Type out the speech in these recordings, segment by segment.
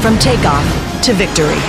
from takeoff to victory.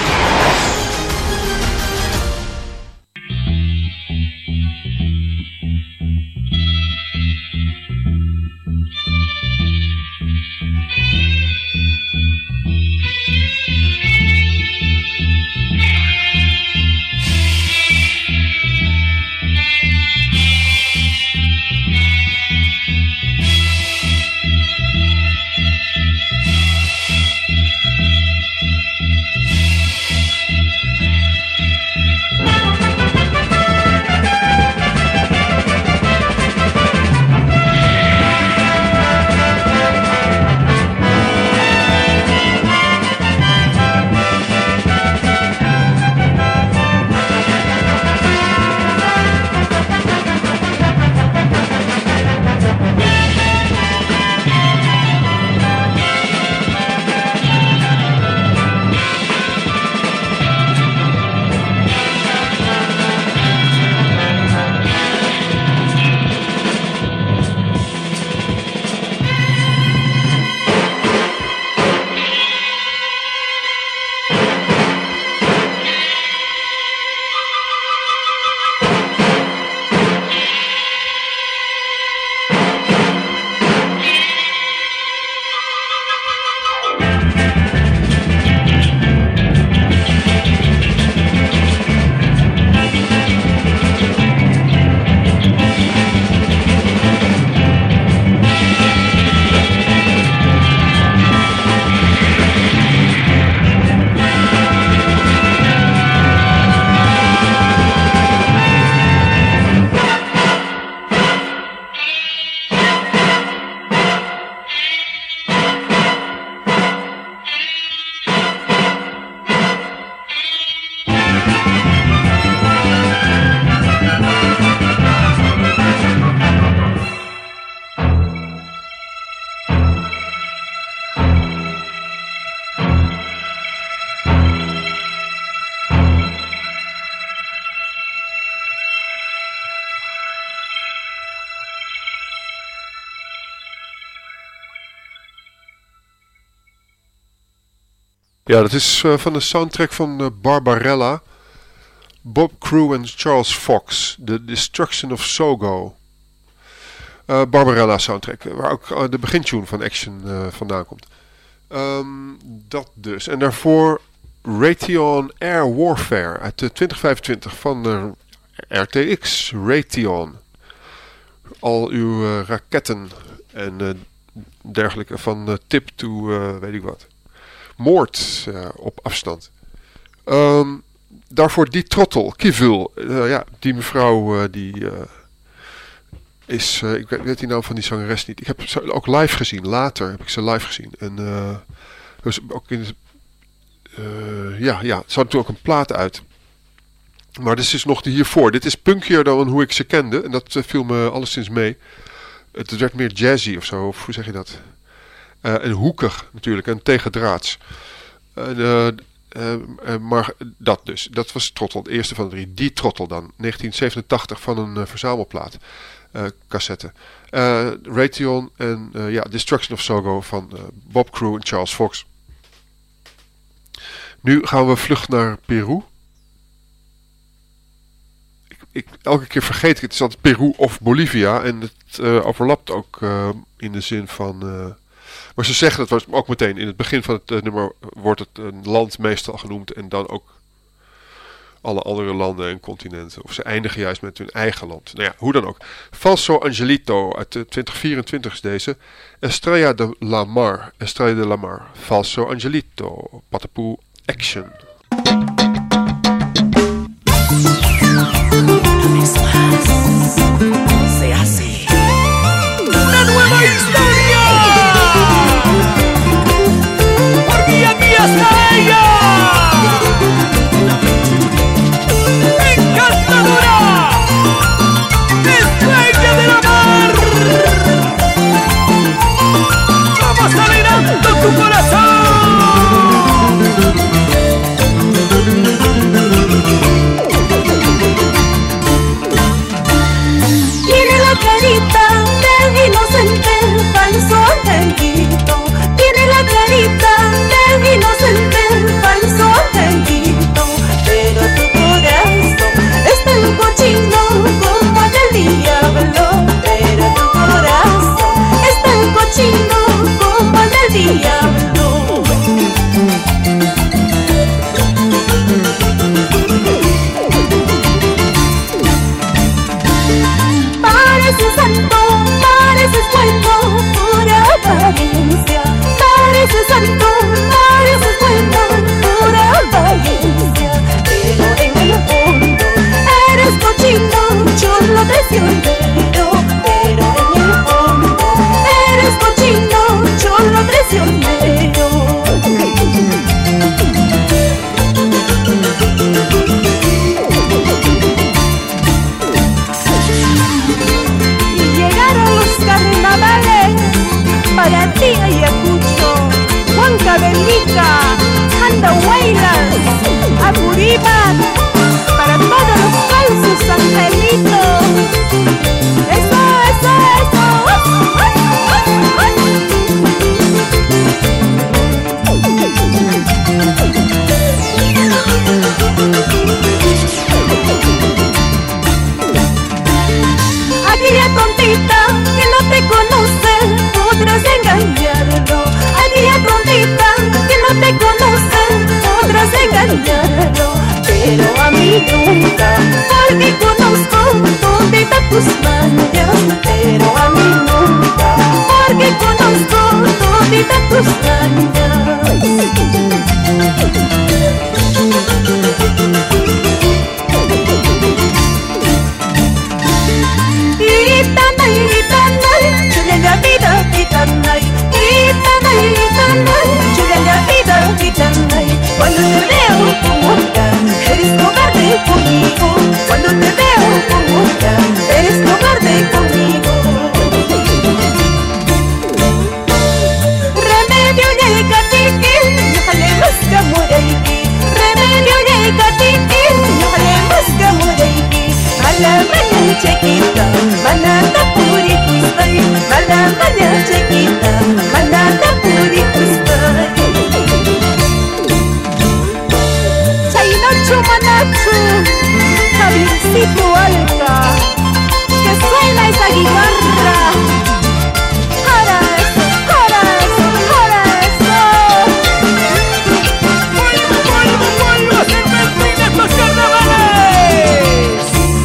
Ja, dat is van de soundtrack van Barbarella, Bob Crew en Charles Fox, The Destruction of Sogo. Barbarella soundtrack, waar ook de begintune van Action vandaan komt. Dat dus. En daarvoor Raytheon Air Warfare uit de 2025 van de RTX Raytheon. Al uw raketten en dergelijke van tip to weet ik wat. Moord op afstand. Daarvoor die trottel, Kivul. Ja, die mevrouw die is... ik weet die naam van die zangeres niet. Ik heb ze ook live gezien. Later heb ik ze live gezien. En dus ook in... ja, ze had toen ook een plaat uit. Maar dit is nog de hiervoor. Dit is punkier dan hoe ik ze kende. En dat viel me alleszins mee. Het werd meer jazzy of zo. Of hoe zeg je dat? En hoekig natuurlijk. En tegendraads. Maar dat dus. Dat was Trottel. De eerste van de drie. Die Trottel dan. 1987 van een verzamelplaat. Cassette. Raytheon en Destruction of Sogo van Bob Crew en Charles Fox. Nu gaan we vlug naar Peru. Elke keer vergeet ik het. Het is altijd Peru of Bolivia. En het overlapt ook in de zin van... maar ze zeggen dat ook meteen. In het begin van het nummer wordt het een land meestal genoemd. En dan ook alle andere landen en continenten. Of ze eindigen juist met hun eigen land. Nou ja, hoe dan ook. Falso Angelito uit 2024 is deze. Estrella de la Mar. Falso Angelito. Patapoe Action. Se hace una nueva historia. Por mí aquí hasta ella. Encantadora, estrella de la mar. Vamos alegrando tu corazón. Tiene la carita de inocente, te veo como eres cobarde conmigo. Cuando te veo como eres cobarde conmigo. Remedio negativo, no le busca moreiki. Remedio negativo, no le busca moreiki. Mala mala chiquita, banana puri kustai. Mala mala chiquita, banana puri kustai. Chainacho manacho, Javiercito alta, que suena esa guitarra. Para eso, para eso, para eso. ¡Vuelvo a ser Berlín estos carnavales!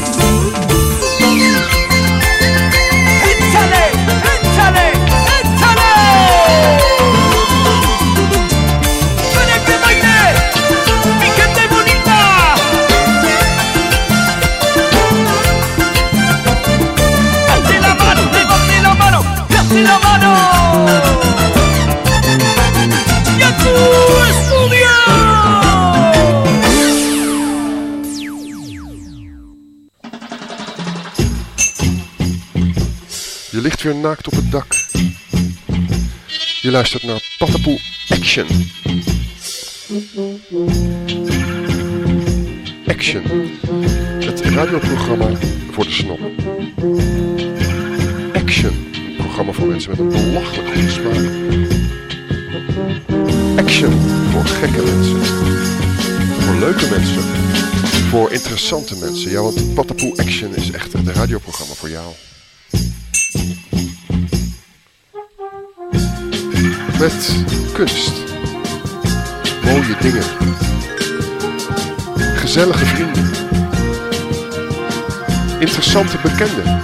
¡Échale, échale, échale! ¡Para que baile, mi gente bonita! ¡Date la mano, levante la mano, date la mano! ¡Y a tu estudio! Je ligt weer naakt op het dak. Je luistert naar Patapoe Action. Action. Het radioprogramma voor de snop. Action. Een programma voor mensen met een belachelijk goede smaak. Action. Voor gekke mensen. Voor leuke mensen. Voor interessante mensen. Ja, want Patapoe Action is echt het radioprogramma voor jou. Met kunst, mooie dingen, gezellige vrienden, interessante bekenden,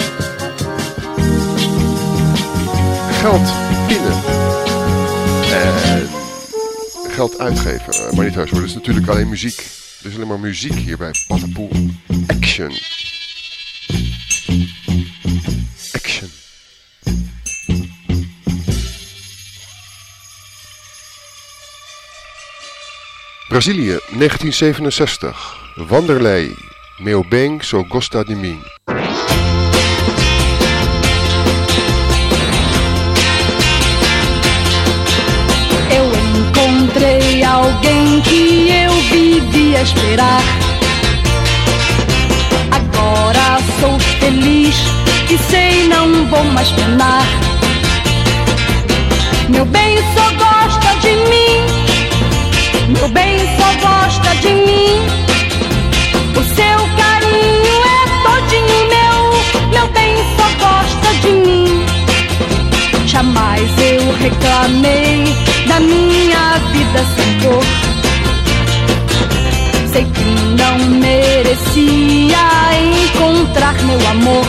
geld innen en geld uitgeven, maar niet thuis worden. Het is natuurlijk alleen muziek. Er is alleen maar muziek hier bij Patapoe Action. Action. Brazilië, 1967. Wanderlei, meu bem, só gosta de mim. Eu encontrei alguém que eu vivia a esperar. Agora sou feliz e sei não vou mais penar. Meu bem só gosta de mim. Meu bem só gosta de mim. O seu carinho é todinho meu. Meu bem só gosta de mim. Jamais eu reclamei da minha vida sem cor. Sei que não merecia encontrar meu amor.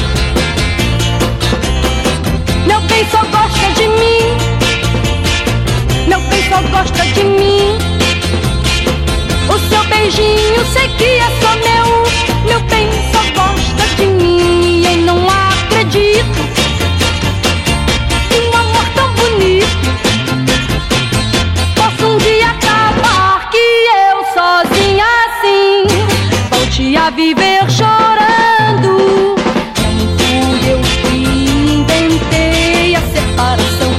Meu bem só gosta de mim. Meu bem só gosta de mim. O seu beijinho sei que é só meu. Meu bem só gosta de mim. E eu não acredito em um amor tão bonito possa um dia acabar. Que eu sozinha assim volte a viver chorando. Não fui eu que inventei a separação.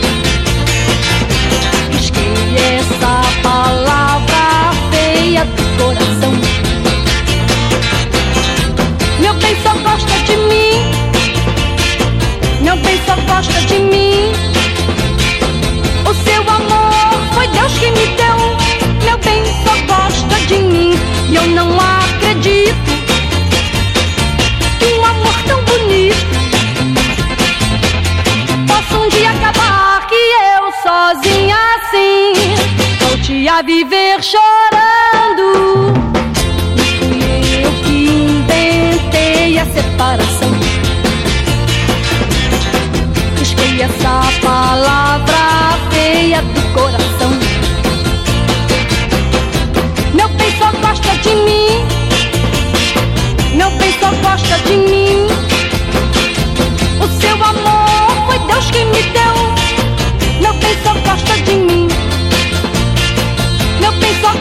Risquei essa palavra feia do coração. Meu bem só gosta de mim. Meu bem só gosta de mim. O seu amor foi Deus que me deu. Meu bem só gosta de mim. E eu não acredito em um amor tão bonito possa um dia acabar. Que eu sozinha assim volte a viver chorando. Não fui eu que inventei a separação. Risquei essa palavra feia do coração. Meu bem só gosta de mim. Meu bem só gosta de mim. O seu amor foi Deus que me deu. Meu bem só gosta de mim. Meu bem só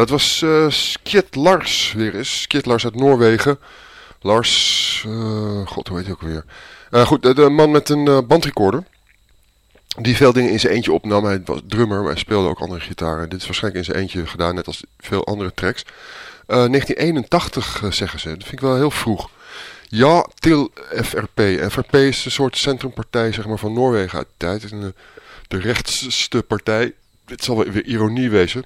dat was Skjet Lars weer eens. Skjet Lars uit Noorwegen. Lars, god, hoe heet hij ook weer? Goed, de man met een bandrecorder. Die veel dingen in zijn eentje opnam. Hij was drummer, maar hij speelde ook andere gitaren. Dit is waarschijnlijk in zijn eentje gedaan, net als veel andere tracks. 1981 zeggen ze. Dat vind ik wel heel vroeg. Ja, til FRP. FRP is een soort centrumpartij zeg maar, van Noorwegen uit de tijd. Het is de rechtste partij. Dit zal wel weer ironie wezen.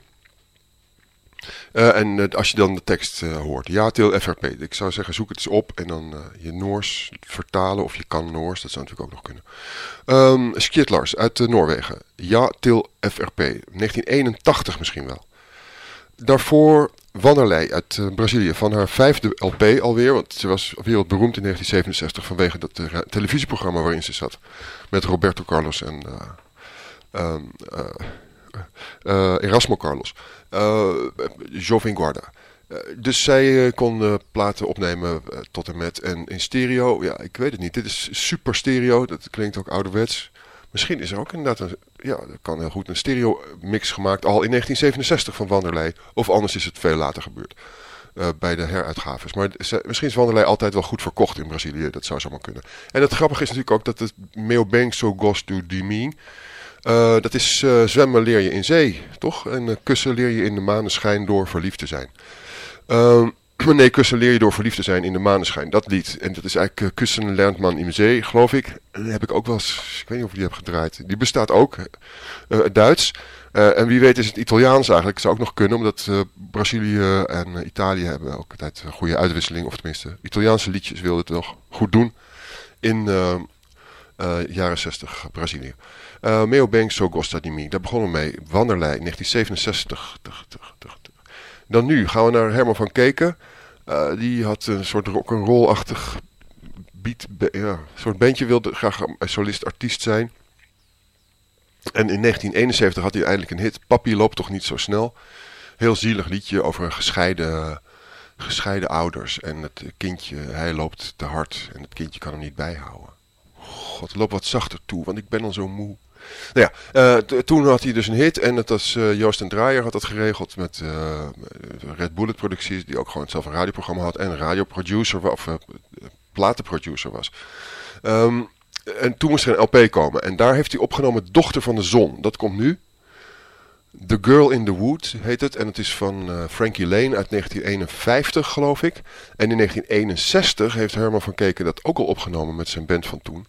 En als je dan de tekst hoort. Ja, til FRP. Ik zou zeggen, zoek het eens op. En dan je Noors vertalen. Of je kan Noors. Dat zou natuurlijk ook nog kunnen. Skjet Lars uit Noorwegen. Ja, til FRP. 1981 misschien wel. Daarvoor Wanderlei uit Brazilië. Van haar 5e LP alweer. Want ze was wereldberoemd in 1967. Vanwege dat televisieprogramma waarin ze zat. Met Roberto Carlos en Erasmo Carlos. Jovem Guarda. Dus zij kon platen opnemen tot en met. En in stereo, ja, ik weet het niet. Dit is super stereo. Dat klinkt ook ouderwets. Misschien is er ook inderdaad dat kan heel goed een stereo mix gemaakt. Al in 1967 van Wanderlei. Of anders is het veel later gebeurd. Bij de heruitgaves. Maar misschien is Wanderlei altijd wel goed verkocht in Brazilië. Dat zou zomaar kunnen. En het grappige is natuurlijk ook dat het Meu Bem So Gosto de Mim. Dat is zwemmen leer je in zee, toch? En kussen leer je in de maneschijn door verliefd te zijn. Nee, kussen leer je door verliefd te zijn in de maneschijn. Dat lied. En dat is eigenlijk Kussen lernt man in zee, geloof ik. Dat heb ik ook wel eens, ik weet niet of ik die heb gedraaid. Die bestaat ook, Duits. En wie weet is het Italiaans eigenlijk. Zou ook nog kunnen, omdat Brazilië en Italië hebben ook altijd een goede uitwisseling. Of tenminste, Italiaanse liedjes wilden het wel goed doen in jaren 60 Brazilië. Meu Bem So Gosto de Mim. Daar begonnen we mee. Wanderlei, 1967. Dan nu gaan we naar Herman van Keken. Die had een soort rock'n'roll-achtig beat, soort bandje, wilde graag solist-artiest zijn. En in 1971 had hij eindelijk een hit. Papi loopt toch niet zo snel. Heel zielig liedje over een gescheiden ouders. En het kindje, hij loopt te hard en het kindje kan hem niet bijhouden. God, loop wat zachter toe, want ik ben al zo moe. Nou ja, toen had hij dus een hit en het was Joost en Draaier had dat geregeld met Red Bullet producties, die ook gewoon zelf een radioprogramma had en een radioproducer of platenproducer was. En toen moest er een LP komen en daar heeft hij opgenomen Dochter van de Zon. Dat komt nu. The Girl in the Wood heet het en het is van Frankie Lane uit 1951 geloof ik. En in 1961 heeft Herman van Keken dat ook al opgenomen met zijn band van toen.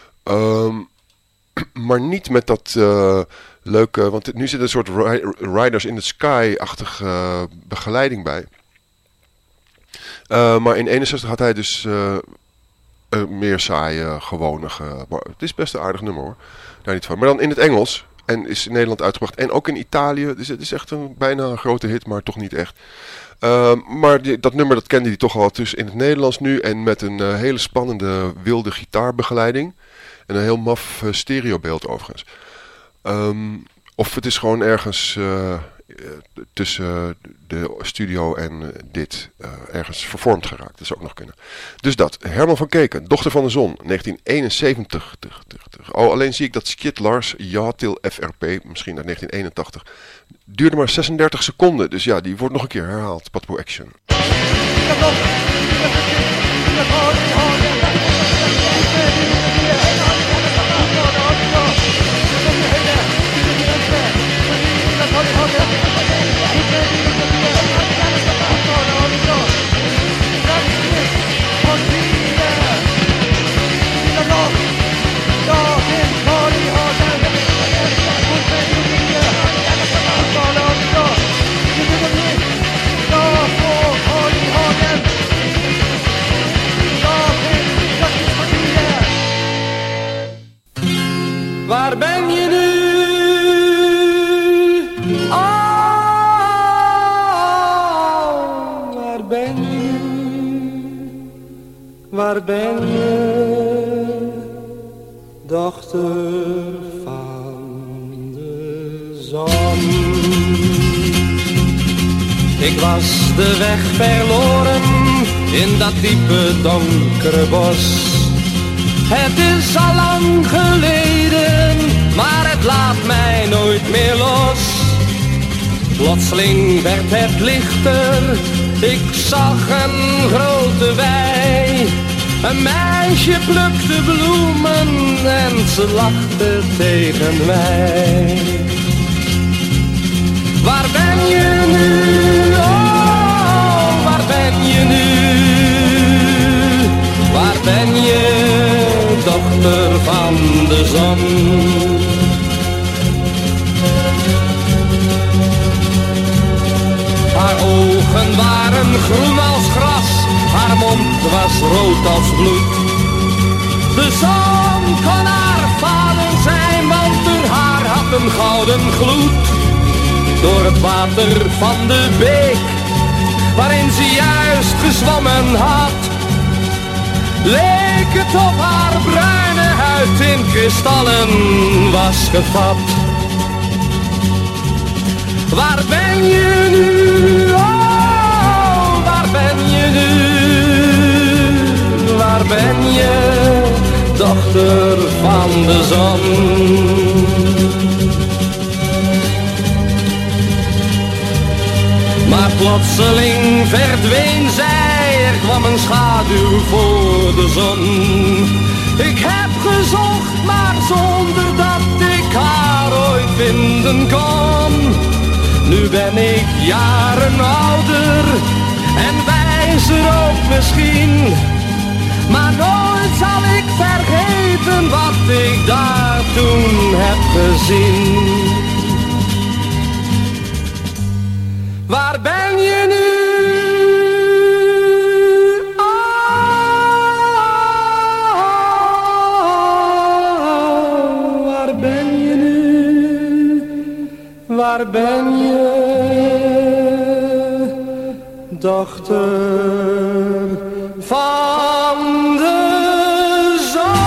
Maar niet met dat leuke, want nu zit een soort Riders in the Sky-achtige begeleiding bij. Maar in 61 had hij dus een meer saaie, gewonige, maar het is best een aardig nummer hoor. Daar niet van. Maar dan in het Engels en is in Nederland uitgebracht en ook in Italië. Dus het is echt bijna een grote hit, maar toch niet echt. Maar dat nummer dat kende hij toch al dus in het Nederlands nu en met een hele spannende wilde gitaarbegeleiding. En een heel maf stereobeeld overigens. Of het is gewoon ergens tussen de studio en dit ergens vervormd geraakt. Dat zou ook nog kunnen. Dus dat. Herman van Keken, Dochter van de Zon, 1971. Oh, alleen zie ik dat Skjet Lars, Ja til FRP, misschien uit 1981. Duurde maar 36 seconden. Dus ja, die wordt nog een keer herhaald. Patbo Action. Waar ben je nu? Oh, waar ben je? Waar ben je? Dochter van de zon. Ik was de weg verloren in dat diepe donkere bos. Het is al lang geleden, maar het laat mij nooit meer los. Plotseling werd het lichter, ik zag een grote wei. Een meisje plukte bloemen en ze lachte tegen mij. Waar ben je nu, oh, waar ben je nu? Waar ben je, dochter van de zon? Haar ogen waren groen als gras, haar mond was rood als bloed. De zon kon haar vader zijn, want haar haar had een gouden gloed. Door het water van de beek, waarin ze juist gezwommen had, leek het of haar bruine huid in kristallen was gevat. Waar ben je nu, oh, waar ben je nu? Waar ben je, dochter van de zon? Maar plotseling verdween zij, er kwam een schaduw voor de zon. Ik heb gezocht, maar zonder dat ik haar ooit vinden kon. Nu ben ik jaren ouder en wijzer ook misschien. Maar nooit zal ik vergeten wat ik daar toen heb gezien. Waar ben je nu? Oh, waar ben je nu? Waar ben je, dochter van de zon?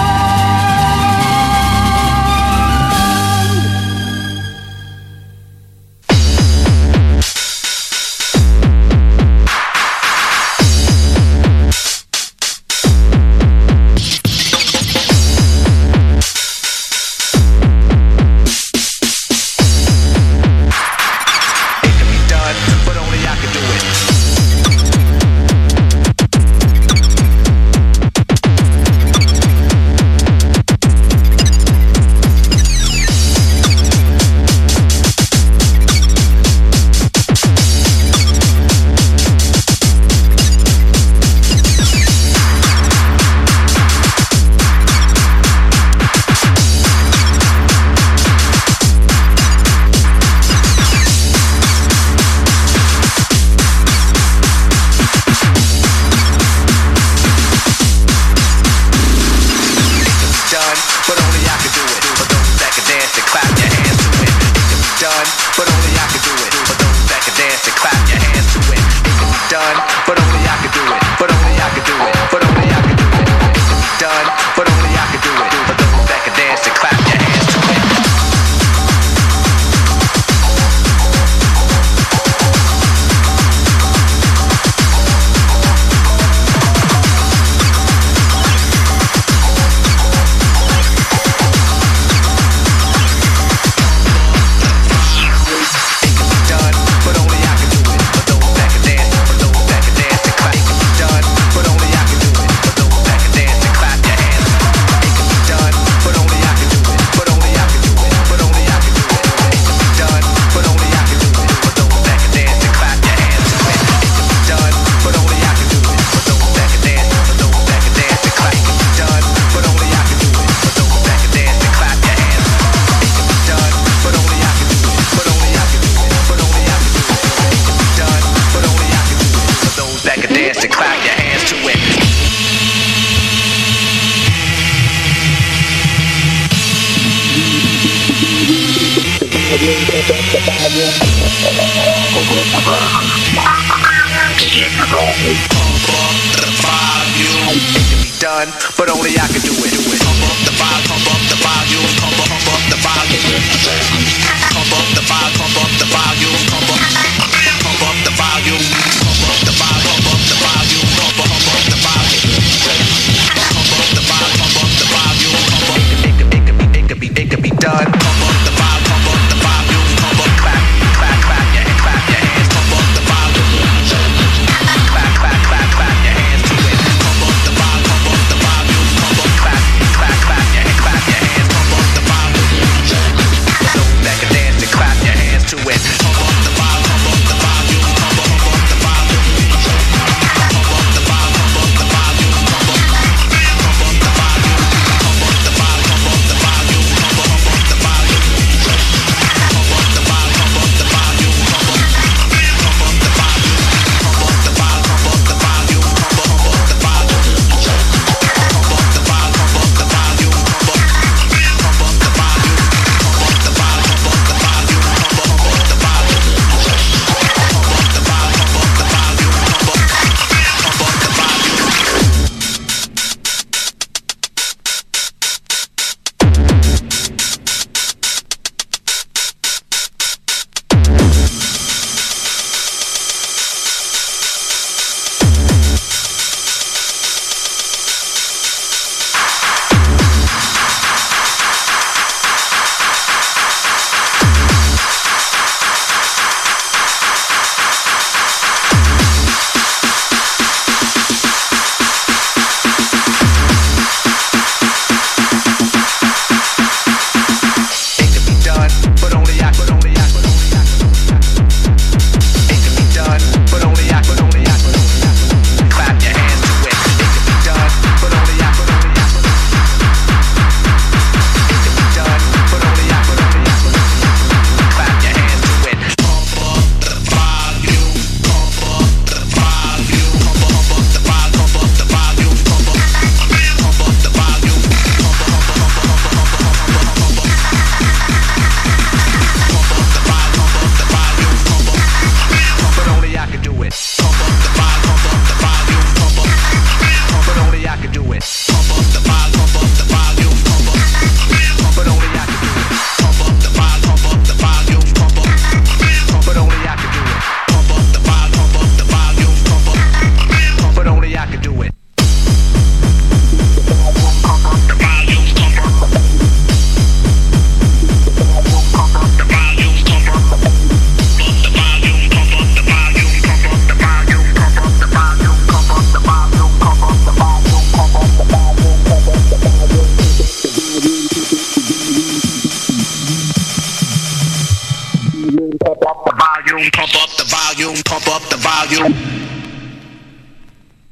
Done, but only I can do it. Pump up the volume, pump up the volume, pump up the volume. Pump up the volume, pump up the volume, pump up the volume, pump up the volume, pump up the volume, pump up the volume. Pump up the volume, pump up the volume, pump up. It could be done. Pump up the volume, pump up the volume, pump up, clap, clap, clap.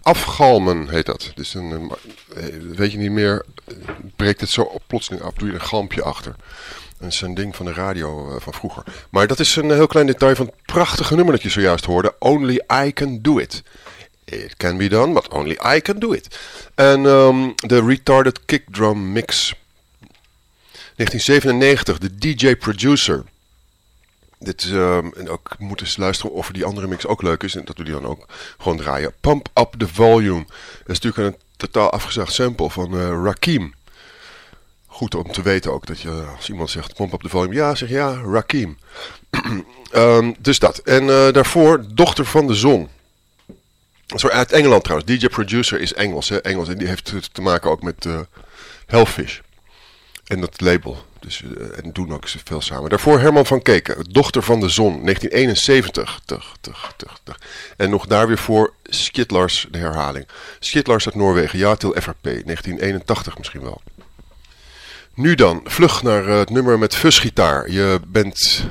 Afgalmen heet dat. Dus dan weet je niet meer, breekt het zo op plotseling af, doe je een galmpje achter. Dat is een ding van de radio van vroeger. Maar dat is een heel klein detail van het prachtige nummer dat je zojuist hoorde. Only I Can Do It. It can be done, but only I can do it. En de Retarded Kick Drum Mix. 1997, de DJ Producer. Dit en ook moet eens luisteren of die andere mix ook leuk is. En dat doe die dan ook gewoon draaien. Pump Up the Volume. Dat is natuurlijk een totaal afgezaagd sample van Rakim. Goed om te weten ook dat je, als iemand zegt Pump Up the Volume. Ja, zeg ja, Rakim. Dus dat. En daarvoor Dochter van de Zon. Sorry, uit Engeland trouwens. DJ Producer is Engels. Hè? Engels. En die heeft te maken ook met Hellfish. En dat label. Dus, en doen ook veel samen. Daarvoor Herman van Keken. Dochter van de Zon. 1971. En nog daar weer voor Skitlars, de herhaling. Skitlars uit Noorwegen. Ja, til FRP. 1981 misschien wel. Nu dan. Vlug naar het nummer met fuzgitaar. Je bent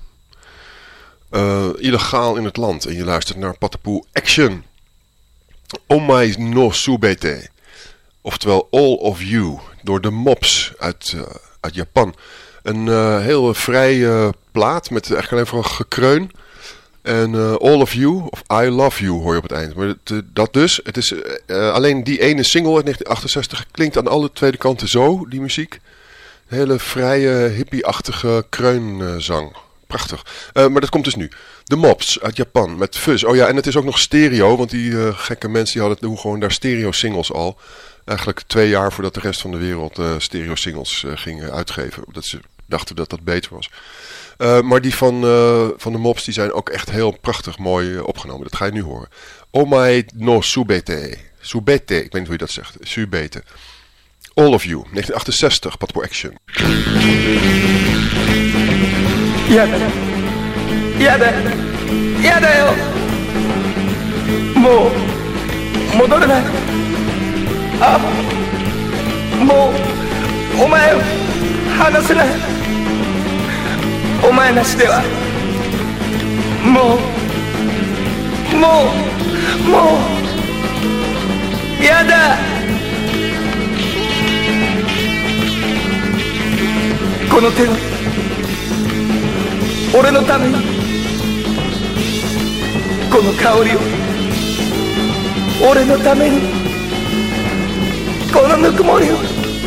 illegaal in het land. En je luistert naar Patapoe Action. Omai no Subete. Oftewel All of You. Door de Mops uit Japan. Een heel vrije plaat met eigenlijk alleen vooral gekreun. En All of You, of I Love You hoor je op het eind. Maar dat dus. Het is alleen die ene single uit 1968 klinkt aan alle tweede kanten zo, die muziek. Een hele vrije, hippie-achtige kreunzang. Prachtig. Maar dat komt dus nu. De Mops uit Japan met fuzz. Oh ja, en het is ook nog stereo. Want die gekke mensen die doen gewoon daar stereo singles al. Eigenlijk 2 jaar voordat de rest van de wereld stereo singles gingen uitgeven. Omdat ze dachten dat dat beter was. Maar die van de Mops die zijn ook echt heel prachtig mooi opgenomen. Dat ga je nu horen. Omai no Subete. Subete, ik weet niet hoe je dat zegt. Subete. All of You, 1968, Patapoe Action. やだやだやだよもう戻れないあもうお前を離せないお前なしではもうやだこの手を俺のためにこの香りを俺のためにこのぬくもりを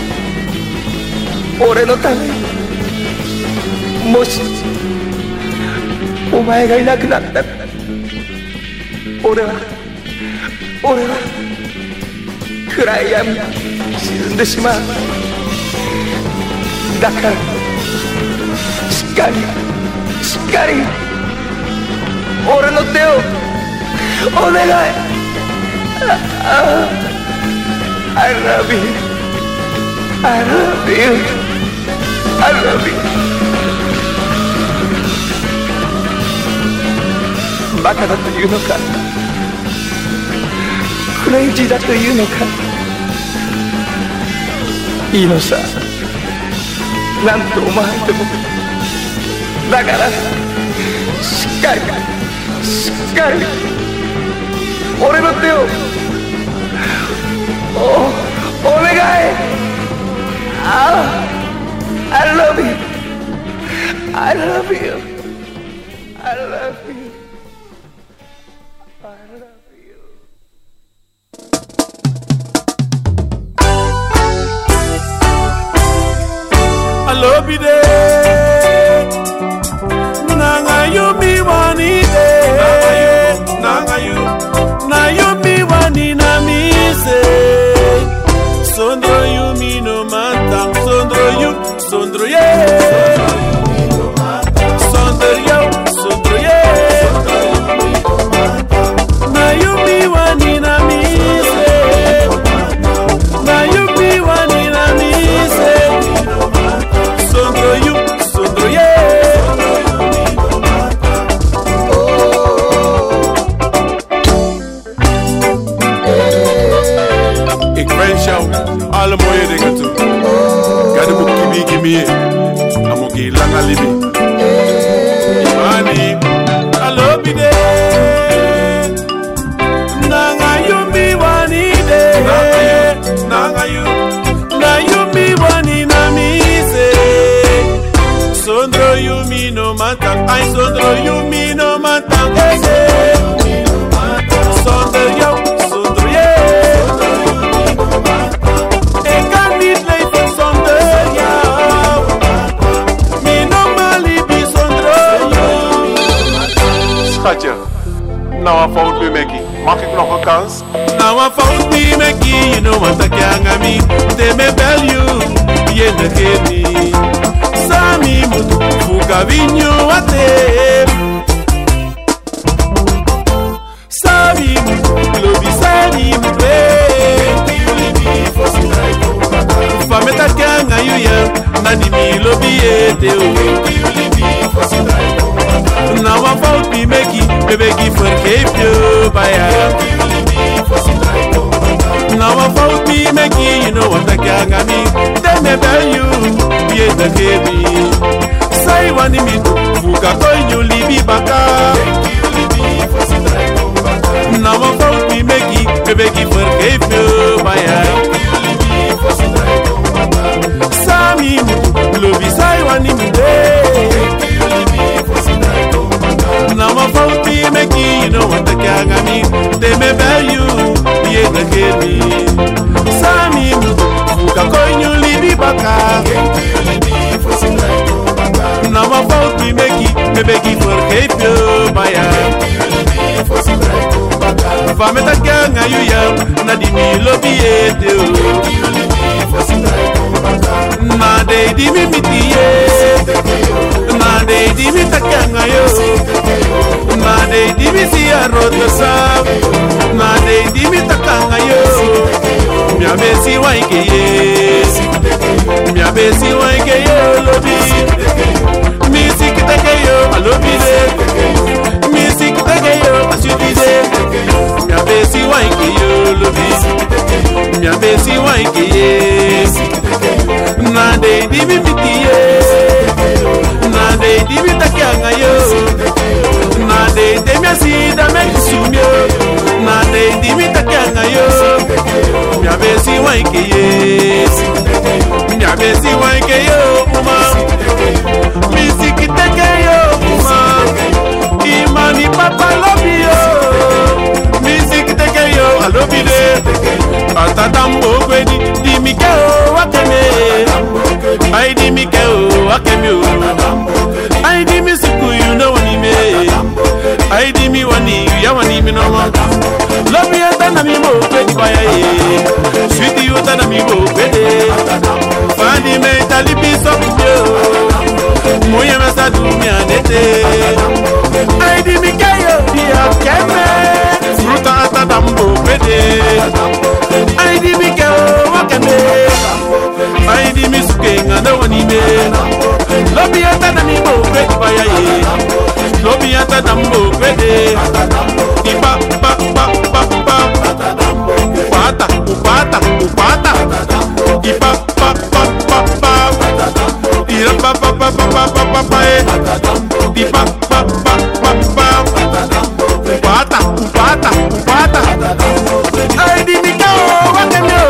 俺のためにもしお前がいなくなったら俺は暗い闇に沈んでしまうだからしっかり俺の手をお願いI love you I love you I love you バカだというのかクレイジーだというのかいいのさなんと思われてもだからしっかり俺の手をお願いI love you I love you I love you I love you I love you Nanga you be one Nanga you be one na me say Sondro you me no mantang Sondro yeah Sondro yeah Na you be one na me say Na you be one na me say Sondro yeah Ik wens jou alle mooie dingen toe. Ga de boek kimi amogi langa libi. Imani, I love you. Nanga you be matak, ai zonder jou mi no matak. Zonder jou, zonder jij. Ik kan niet leven zonder jou. Mi no malibi zonder jou. Schatje, nou een fout nu Mackie. Mag ik nog een kans? Nou een fout nu Mackie, you know what I can me. They may bel you, je negeert niet. Sami mutu, fuga vinho até. Sami mutu, lobi sami mutu. Fameta kanga yuya, nani mi lobi eteu. Now I found me Mackie, baby forgave you by now I found me Mackie, you know what I can me. They may tell you, be the baby. Say one me do, fuka coin you libi baka. Now I found me Mackie, baby forgave you by Sami mutu, lobi say one me day. Now I found me Mackie, you know what I can me. They may tell you, be the baby. Sami mutu, fuka coin you libi baka. Now I found me Mackie, baby forgave you by Fameta kanga yuya, na di mi lobi eteu. Na de di mi mitiye, na de di mi takanga yo, na de di mi si arroto sa, na de di mi takanga yo. Mi abesi waike ye, mi abesi waike yo lobi, mi si kitake yo alobi de, mi si kitake yo asubi de. Mi abesi waike yo lobi, mi abesi waike ye. Na de di mi mitiye, na de di mi takanga yo, na de mi asida me sumyo, na de di mi takanga yo. Mi abesi waike ye, mi abesi waike yo uma, mi sikiteke yo uma, imani papa lobi yo, mi sikiteke yo alobi de, atatambo kwedi di mi keo wakeme. I di mi keo wakeme o, I di mi suku you know wani me, I di mi wani ya wani mi no mo. Love you tana mi mo kwedi baya ye, sweet you tana mi mo kwedi. Fandi me talibi sokyo, moye masa du mi anete. I di mi keo di wakeme, fruta atadambo kwedi. I di mi keo wakeme. I di mi sukenga no wani me. Lobi ata na mi bo kwedi baya ye. Lobi ata na mbo kwedi. Di pa pa pa pa pa. Upata upata upata. Di pa pa pa pa pa. Di ra pa pa pa pa pa pa pa. Di pa pa pa pa pa. Upata upata upata. I di mi keo wakemyo.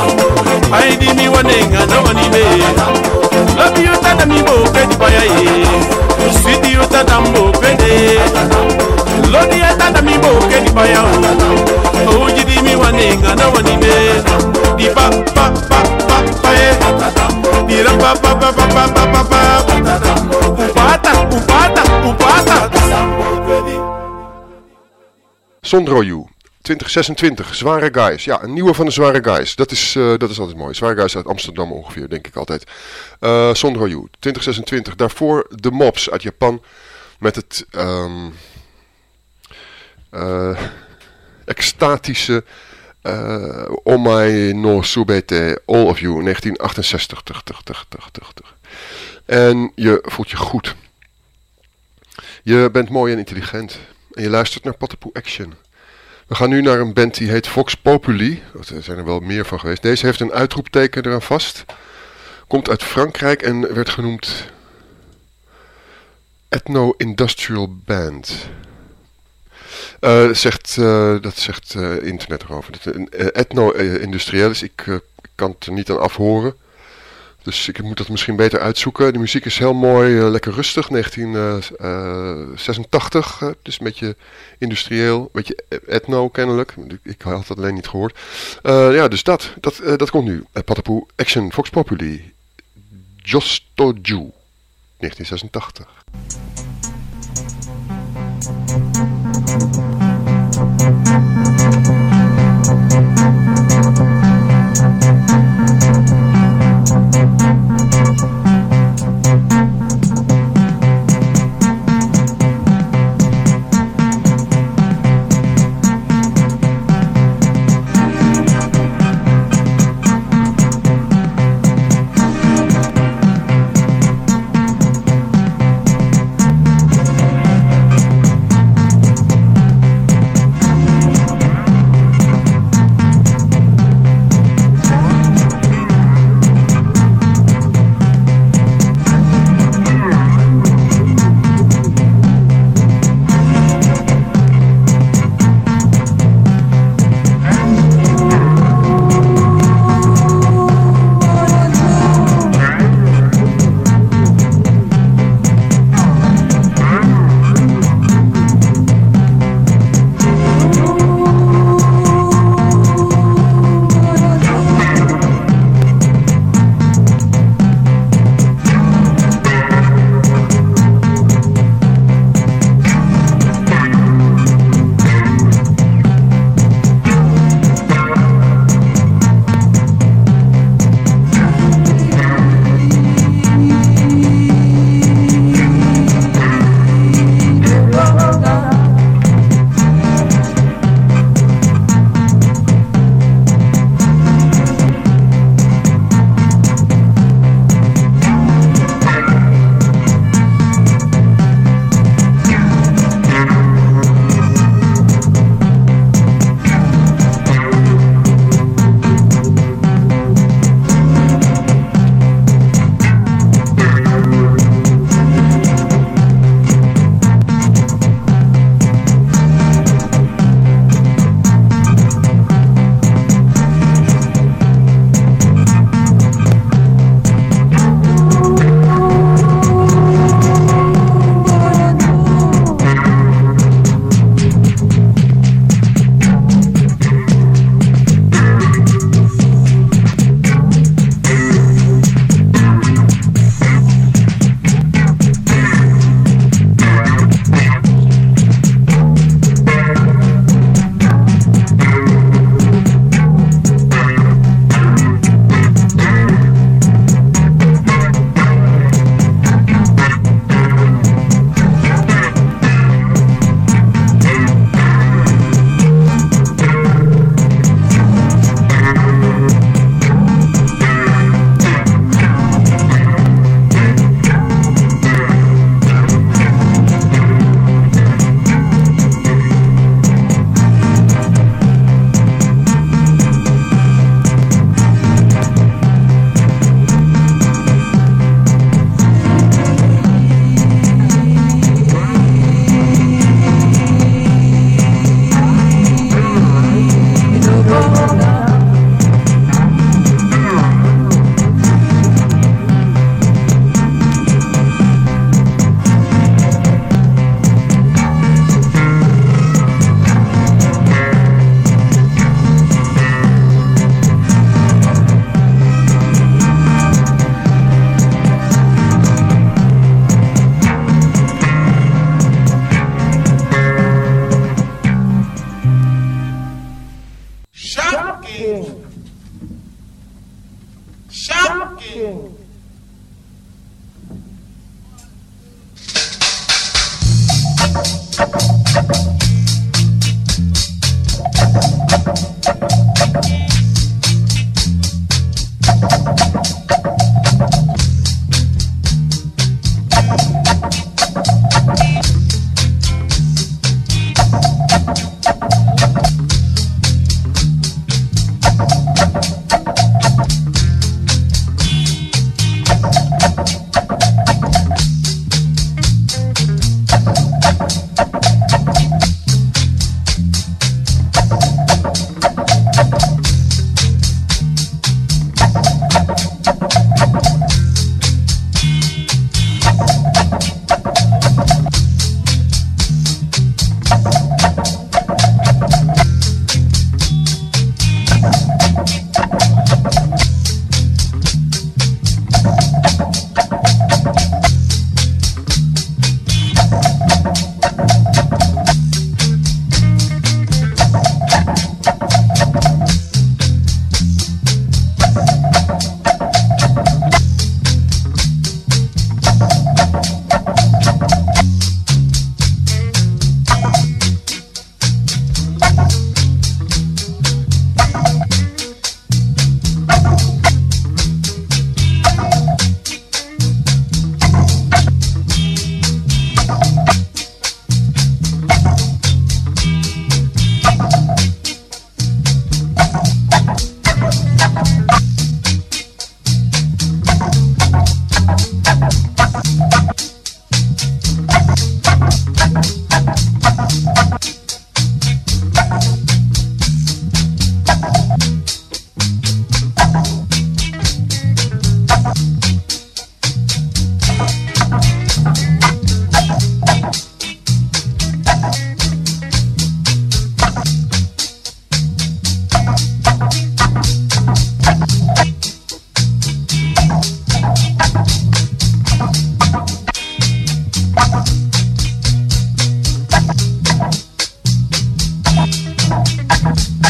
I di mi wanenga no wani me. Love you tata mi bo kwedi baya ye. Sweet you tata mbo kwedi. Lodi ya tata mi bo kwedi baya o. Oji di mi wanenga no wani me. Di pa pa pa pa pa ye. Di ra pa pa pa pa pa pa pa. Upata upata upata. Sondro You. 2026, Zware Guys. Ja, een nieuwe van de Zware Guys. Dat is altijd mooi. Zware Guys uit Amsterdam ongeveer, denk ik altijd. Sondro You, 2026. Daarvoor de Mobs uit Japan. Met het extatische Omae no Subete All of You, 1968. En je voelt je goed. Je bent mooi en intelligent. En je luistert naar Pottepoe Action. We gaan nu naar een band die heet Vox Populi. Er zijn er wel meer van geweest. Deze heeft een uitroepteken eraan vast. Komt uit Frankrijk en werd genoemd Ethno Industrial Band. Dat zegt internet erover. Ethno-industrieel is. Ik kan het er niet aan afhoren. Dus ik moet dat misschien beter uitzoeken. De muziek is heel mooi, lekker rustig. 1986, dus een beetje industrieel, een beetje etno kennelijk. Ik had dat alleen niet gehoord. Dus dat komt nu. Patapoe Action Vox Populi. Jostoju, 1986.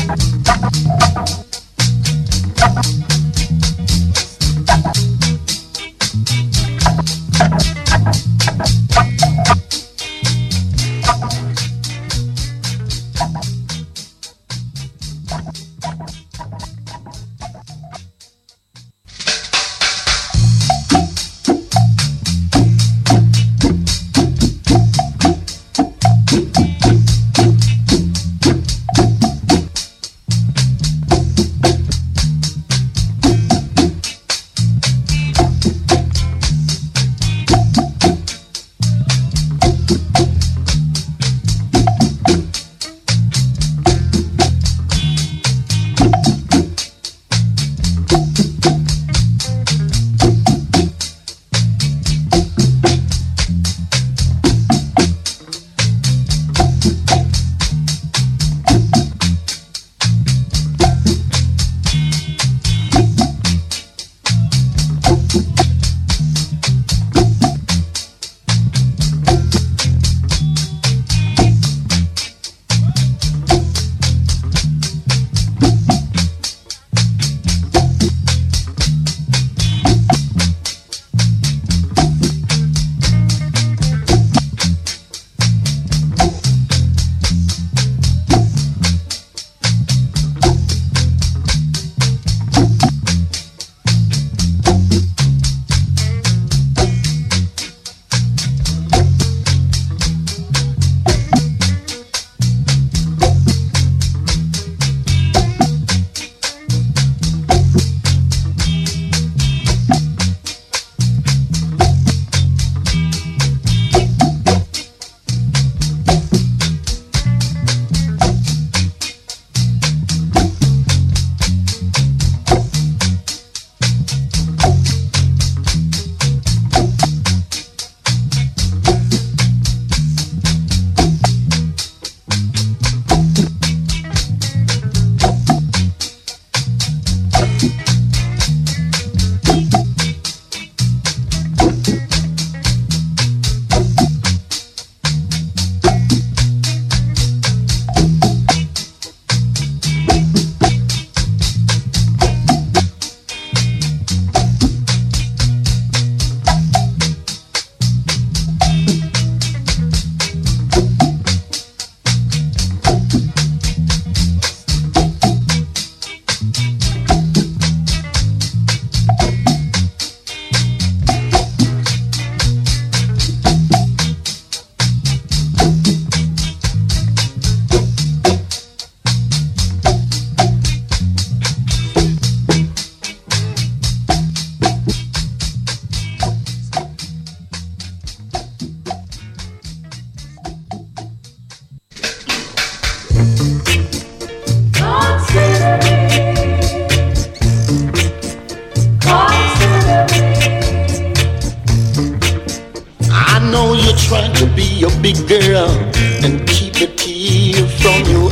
trying to be a big girl and keep a tear from your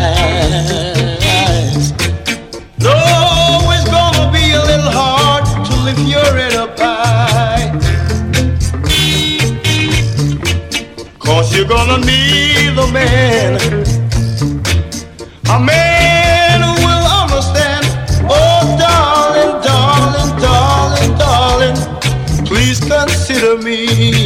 eyes. No, it's gonna be a little hard to lift your head up high, 'cause you're gonna need a man who will understand. Oh, darling, darling, darling, darling, please consider me.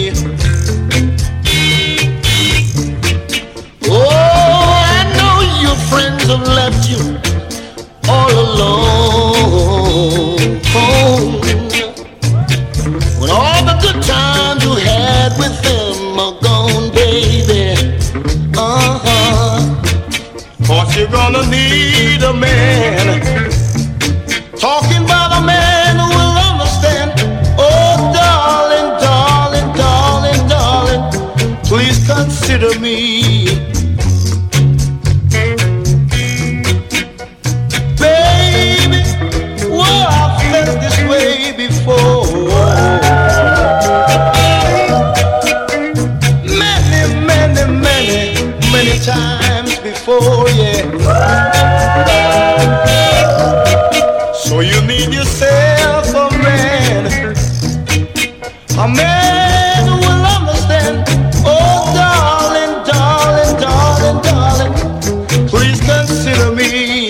Friends have left you all alone. When all the good times you had with them are gone, baby. 'Cause you're gonna need a man. Talking about a man who will understand. Oh, darling, darling, darling, darling, please consider me. Times before, yeah. So you need yourself a man who will understand. Oh, darling, darling, darling, darling, please consider me.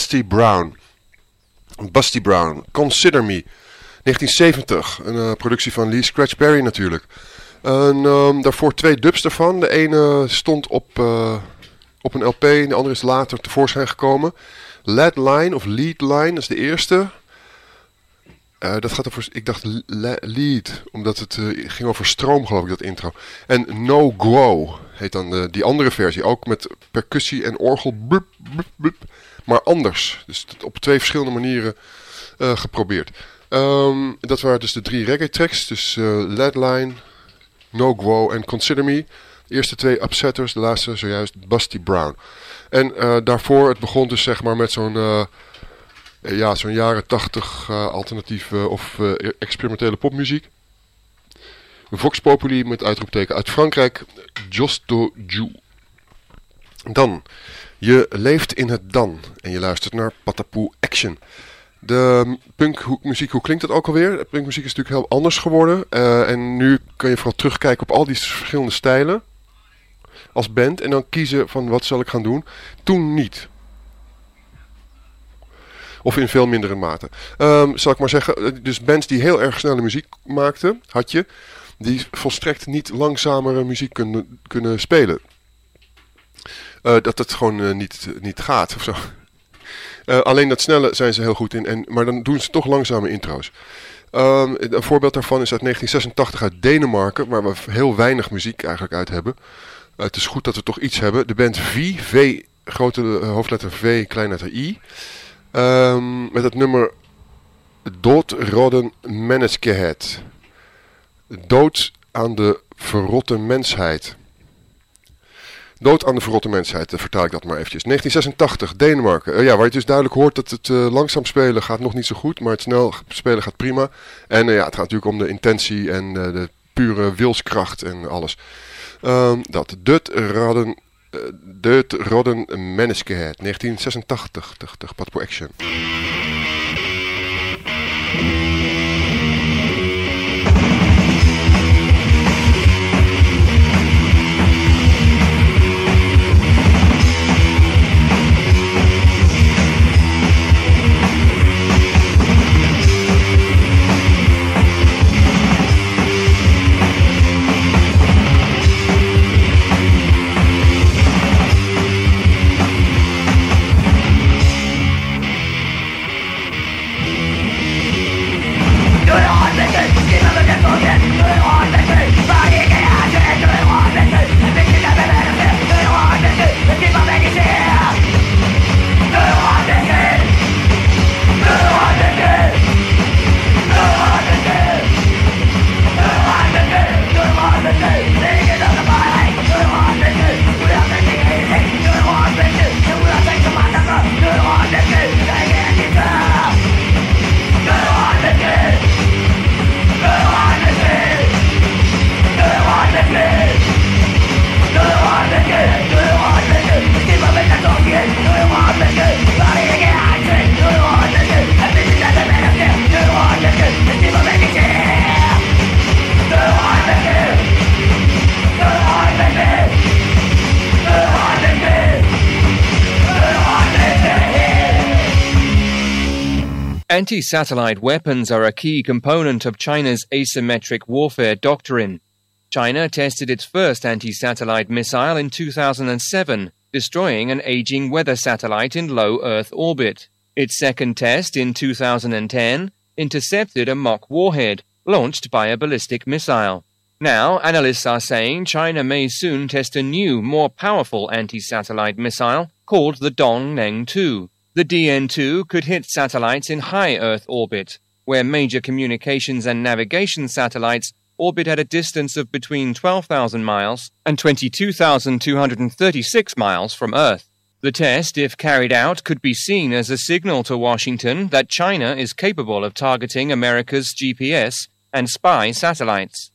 Busty Brown. Busty Brown, Consider Me. 1970, een productie van Lee Scratch Perry natuurlijk. En daarvoor 2 dubs daarvan. De ene stond op een LP en de andere is later tevoorschijn gekomen. Lead Line of Lead Line, dat is de eerste. Dat gaat over, ik dacht lead, omdat het ging over stroom, geloof ik, dat intro. En No Grow heet dan die andere versie, ook met percussie en orgel, blup, blup, blup, maar anders. Dus op 2 verschillende manieren geprobeerd. Dat waren dus de 3 reggae tracks, dus Lead Line, No Grow en Consider Me. De eerste 2 Upsetters, de laatste zojuist Busty Brown. En daarvoor, het begon dus zeg maar met zo'n jaren 80 alternatieve of experimentele popmuziek. Vox Populi met uitroepteken uit Frankrijk, Josto Jou. Dan, je leeft in het dan en je luistert naar Patapoe Action. De punkmuziek, hoe klinkt dat ook alweer? De punkmuziek is natuurlijk heel anders geworden. En nu kun je vooral terugkijken op al die verschillende stijlen als band en dan kiezen van wat zal ik gaan doen. Toen niet. Of in veel mindere mate. Zal ik maar zeggen, dus bands die heel erg snelle muziek maakten, had je, die volstrekt niet langzamere muziek kunnen spelen. Dat het gewoon niet gaat of zo. Alleen dat snelle zijn ze heel goed in, maar dan doen ze toch langzame intro's. Een voorbeeld daarvan is uit 1986 uit Denemarken, waar we heel weinig muziek eigenlijk uit hebben. Het is goed dat we toch iets hebben. De band V, grote hoofdletter V, kleinletter I. Met het nummer Doodrodden Menneskeheid. Dood aan de verrotte mensheid. Dood aan de verrotte mensheid, vertaal ik dat maar eventjes. 1986, Denemarken. Waar je dus duidelijk hoort dat het langzaam spelen gaat nog niet zo goed, maar het snel spelen gaat prima. En het gaat natuurlijk om de intentie en de pure wilskracht en alles. Dat Doodrodden Menneskeheid, 1986, de Patapoe Action. Anti-satellite weapons are a key component of China's asymmetric warfare doctrine. China tested its first anti-satellite missile in 2007, destroying an aging weather satellite in low Earth orbit. Its second test in 2010 intercepted a mock warhead, launched by a ballistic missile. Now, analysts are saying China may soon test a new, more powerful anti-satellite missile called the Dongmeng-2. The DN-2 could hit satellites in high Earth orbit, where major communications and navigation satellites orbit at a distance of between 12,000 miles and 22,236 miles from Earth. The test, if carried out, could be seen as a signal to Washington that China is capable of targeting America's GPS and spy satellites.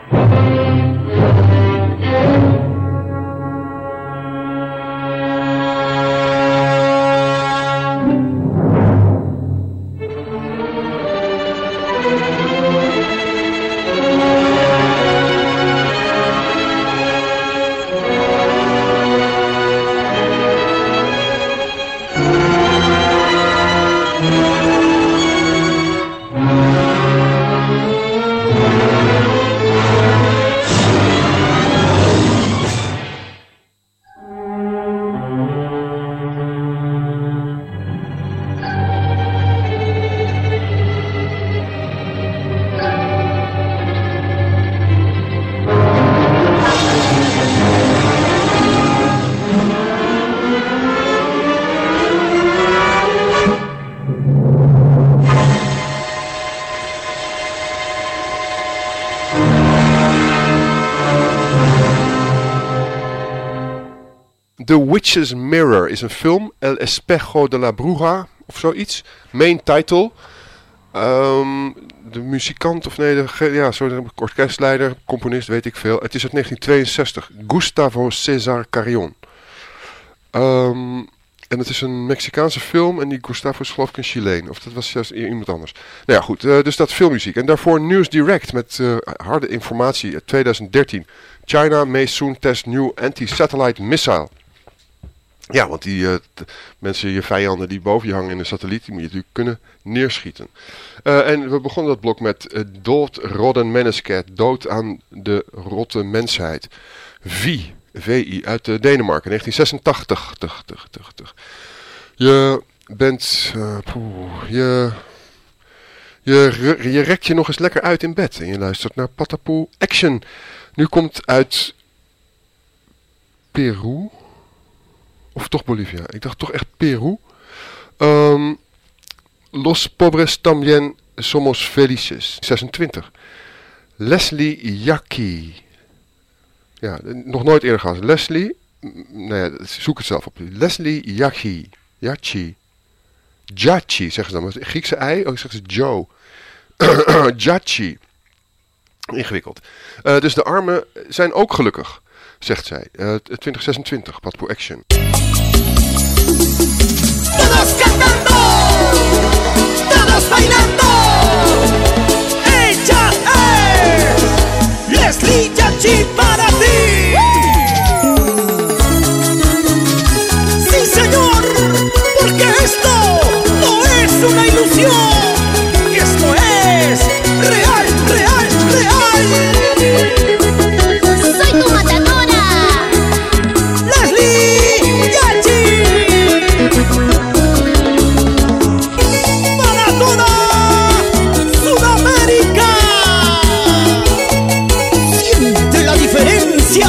The Witch's Mirror is een film. El Espejo de la Bruja of zoiets. Main title. De muzikant, of nee, de orkestleider, componist, weet ik veel. Het is uit 1962. Gustavo César Carrión. En het is een Mexicaanse film en die Gustavo is geloof ik een Chileen. Of dat was juist iemand anders. Nou ja, goed. Dus dat filmmuziek. En daarvoor News Direct met harde informatie uit 2013. China may soon test new anti-satellite missile. Ja, want die mensen, je vijanden die boven je hangen in een satelliet, die moet je natuurlijk kunnen neerschieten. En we begonnen dat blok met Dood Rodden Mennesket, dood aan de rotte mensheid. VI uit Denemarken, 1986. Je bent, je rekt je nog eens lekker uit in bed en je luistert naar Patapoe Action. Nu komt uit Peru. Of toch Bolivia? Ik dacht toch echt Peru. Los pobres también somos felices. 26. Leslie Jackie. Ja, nog nooit eerder gehad. Leslie. Nou ja, zoek het zelf op. Leslie Jackie. Jachi zeggen ze dan. Met Griekse ei. Oh, ik zeg ze Joe. Jachi. Ingewikkeld. Dus de armen zijn ook gelukkig, zegt zij. 2026, Patapoe Action. Todos cantando, todos bailando. Ella es Leslie Jackie para ti. Sí, señor, porque esto no es una ilusión. Esto es real, real, real. Soy tu matadora, Leslie Jackie. Maratona Sudamérica. Siente la diferencia.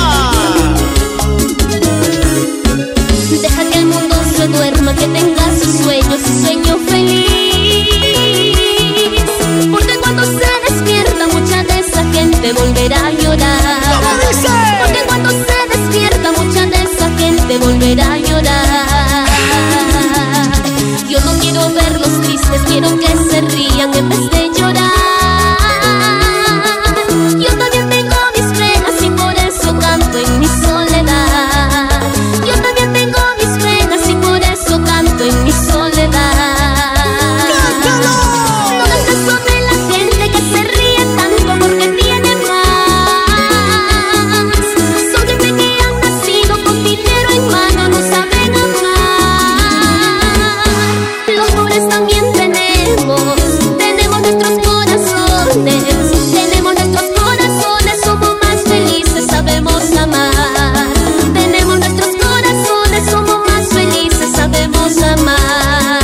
Deja que el mundo se duerma, que tenga sus sueños, su sueño feliz. Porque cuando se despierta mucha de esa gente volverá a llorar. Porque cuando se despierta mucha de esa gente volverá a llorar. Yo no quiero verlos tristes, quiero que se rían en vez de llorar. Yo también tengo mis penas y por eso canto en mi soledad. Yo también tengo mis penas y por eso canto en mi soledad. ¡Cántalo! No hagas caso de la gente que se ríe tanto porque tiene más. Son gente que han nacido con dinero en mano, no saben amar. Los pobres también tenemos nuestros corazones. Tenemos nuestros corazones, somos más felices, sabemos amar. Tenemos nuestros corazones, somos más felices, sabemos amar.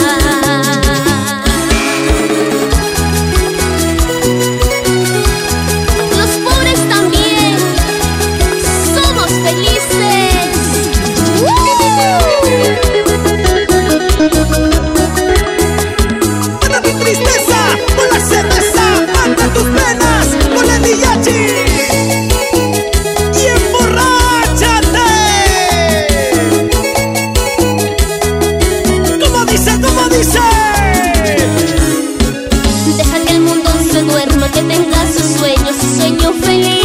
Los pobres también somos felices. Mata tu tristeza con la cerveza, mata tus penas con el mariachi y emborráchate. ¿Cómo dice? ¿Cómo dice? Deja que el mundo se duerma, que tenga sus sueños, su sueño feliz.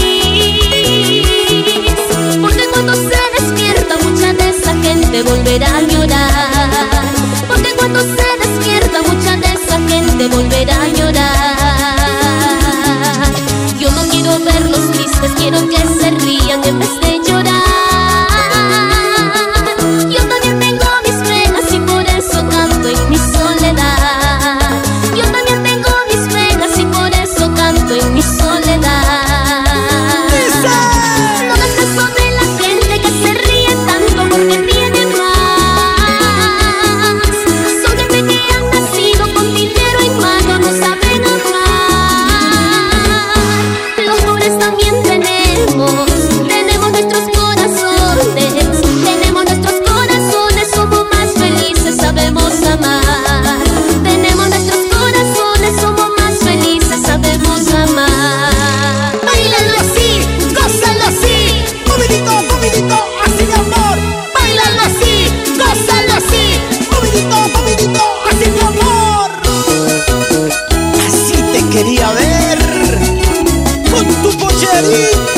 Margarita.